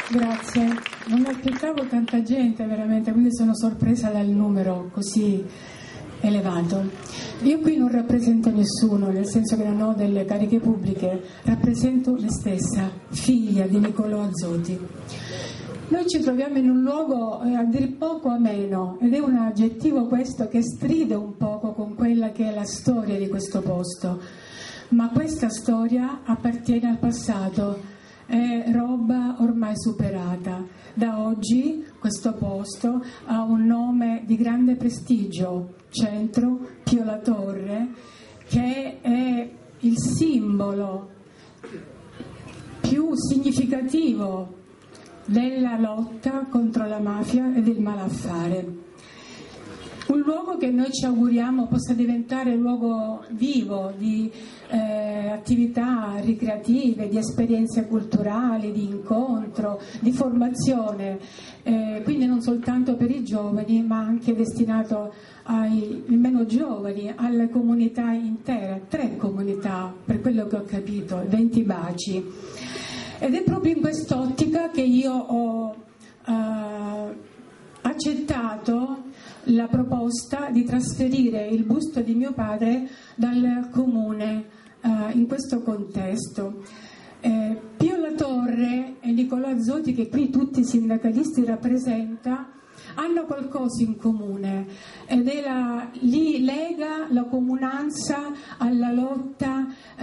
Grazie, non mi aspettavo tanta gente veramente, quindi sono sorpresa dal numero così elevato. Io qui non rappresento nessuno, nel senso che non ho delle cariche pubbliche, rappresento me stessa, figlia di Niccolò Azzoti. Noi ci troviamo in un luogo a dir poco ameno, ed è un aggettivo questo che stride un poco con quella che è la storia di questo posto, ma questa storia appartiene al passato, è roba ormai superata. Da oggi questo posto ha un nome di grande prestigio, Centro Pio La Torre, che è il simbolo più significativo della lotta contro la mafia e il malaffare. Un luogo che noi ci auguriamo possa diventare luogo vivo di attività ricreative, di esperienze culturali, di incontro, di formazione, quindi non soltanto per i giovani, ma anche destinato ai meno giovani, alle comunità intere, 3 comunità, per quello che ho capito, 20 baci. Ed è proprio in quest'ottica che io ho accettato la proposta di trasferire il busto di mio padre dal comune in questo contesto. Pio La Torre e Niccolò Azzoti, che qui tutti i sindacalisti rappresenta, hanno qualcosa in comune ed è li lega la comunanza alla lotta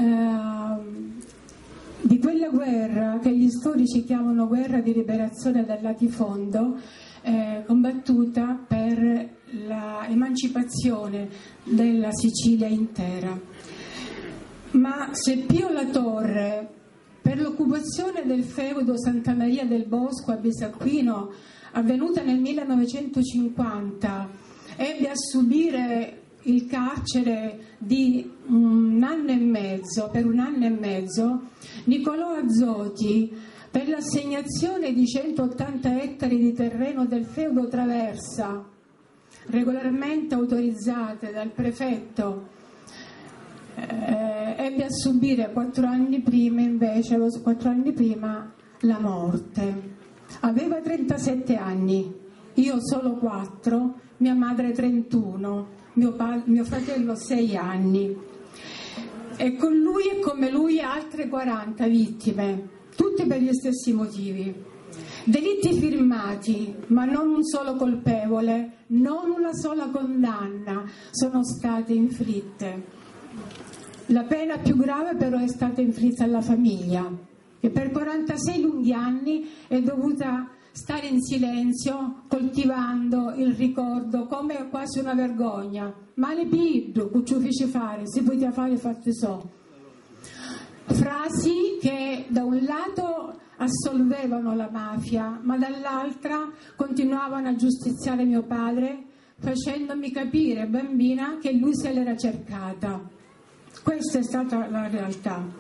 di quella guerra che gli storici chiamano guerra di liberazione dal latifondo, combattuta per l'emancipazione della Sicilia intera. Ma se Pio La Torre, per l'occupazione del feudo Santa Maria del Bosco a Bisacquino, avvenuta nel 1950, ebbe a subire il carcere di per un anno e mezzo, Niccolò Azzoti, per l'assegnazione di 180 ettari di terreno del feudo Traversa, regolarmente autorizzate dal prefetto, ebbe a subire 4 anni prima la morte. Aveva 37 anni, io solo 4, mia madre 31, mio fratello 6 anni. E con lui e come lui altre 40 vittime, tutti per gli stessi motivi. Delitti firmati, ma non un solo colpevole, non una sola condanna sono state inflitte. La pena più grave però è stata inflitta alla famiglia, che per 46 lunghi anni è dovuta stare in silenzio, coltivando il ricordo come quasi una vergogna. Male piddo, che ci fece fare, si poteva fare fatti so. Frasi che da un lato assolvevano la mafia, ma dall'altra continuavano a giustiziare mio padre, facendomi capire, bambina, che lui se l'era cercata. Questa è stata la realtà.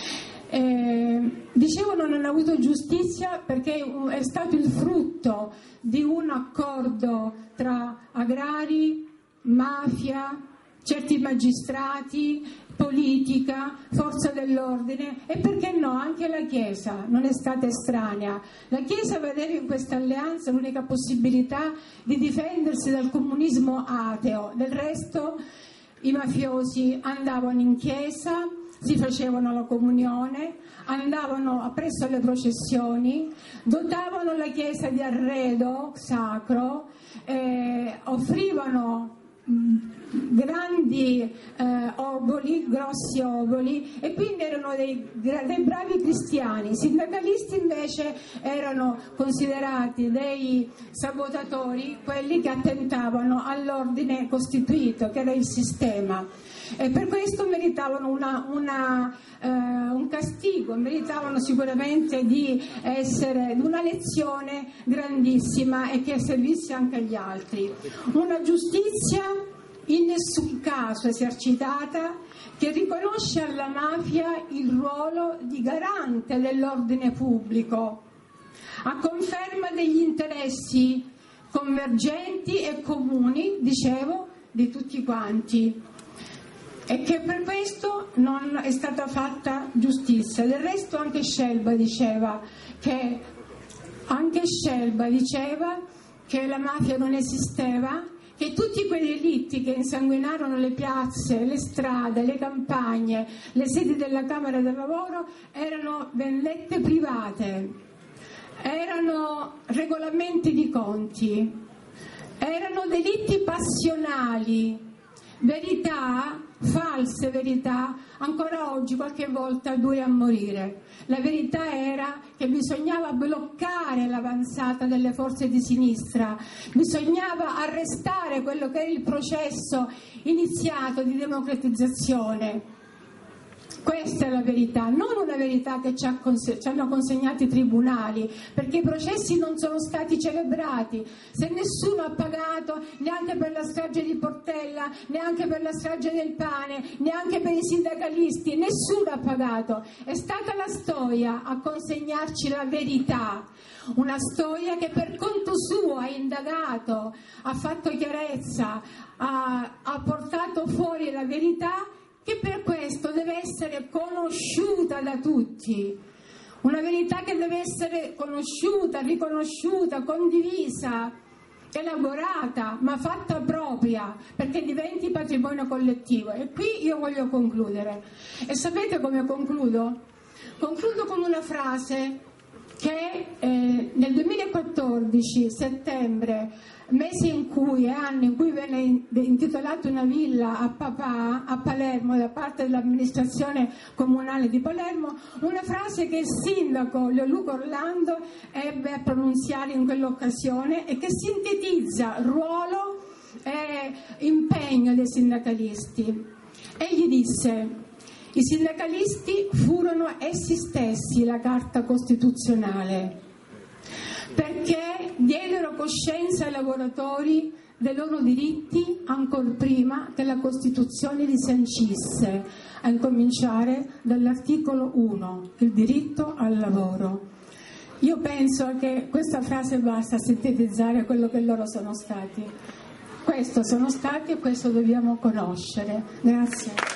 Dicevano non ha avuto giustizia perché è stato il frutto di un accordo tra agrari, mafia, certi magistrati, politica, forza dell'ordine e perché no anche la Chiesa non è stata estranea. La Chiesa vedeva in questa alleanza l'unica possibilità di difendersi dal comunismo ateo. Del resto i mafiosi andavano in chiesa, si facevano la comunione, andavano appresso alle processioni, dotavano la chiesa di arredo sacro, offrivano grandi grossi oboli e quindi erano dei bravi cristiani. I sindacalisti invece erano considerati dei sabotatori, quelli che attentavano all'ordine costituito che era il sistema, e per questo meritavano un castigo, meritavano sicuramente di essere una lezione grandissima e che servisse anche agli altri. Una giustizia in nessun caso esercitata, che riconosce alla mafia il ruolo di garante dell'ordine pubblico, a conferma degli interessi convergenti e comuni, dicevo, di tutti quanti, e che per questo non è stata fatta giustizia. Del resto anche Scelba diceva che Scelba diceva che la mafia non esisteva, che tutti quei delitti che insanguinarono le piazze, le strade, le campagne, le sedi della Camera del Lavoro erano vendette private, erano regolamenti di conti, erano delitti passionali, verità, false verità, ancora oggi qualche volta dure a morire. La verità era che bisognava bloccare l'avanzata delle forze di sinistra, bisognava arrestare quello che è il processo iniziato di democratizzazione. Questa è la verità, non una verità che ci hanno consegnato i tribunali, perché i processi non sono stati celebrati. Se nessuno ha pagato neanche per la strage di Portella, neanche per la strage del pane, neanche per i sindacalisti, nessuno ha pagato. È stata la storia a consegnarci la verità. Una storia che per conto suo ha indagato, ha fatto chiarezza, ha portato fuori la verità, che per questo deve essere conosciuta da tutti, una verità che deve essere conosciuta, riconosciuta, condivisa, elaborata, ma fatta propria, perché diventi patrimonio collettivo. E qui io voglio concludere. E sapete come concludo? Concludo con una frase che nel 2014, settembre, mese in cui, anno in cui venne intitolata una villa a papà a Palermo da parte dell'amministrazione comunale di Palermo, una frase che il sindaco Leoluca Orlando ebbe a pronunziare in quell'occasione e che sintetizza ruolo e impegno dei sindacalisti. Egli disse: i sindacalisti furono essi stessi la Carta Costituzionale, perché diedero coscienza ai lavoratori dei loro diritti ancor prima che la Costituzione li sancisse, a incominciare dall'articolo 1, il diritto al lavoro. Io penso che questa frase basta a sintetizzare quello che loro sono stati. Questo sono stati e questo dobbiamo conoscere. Grazie.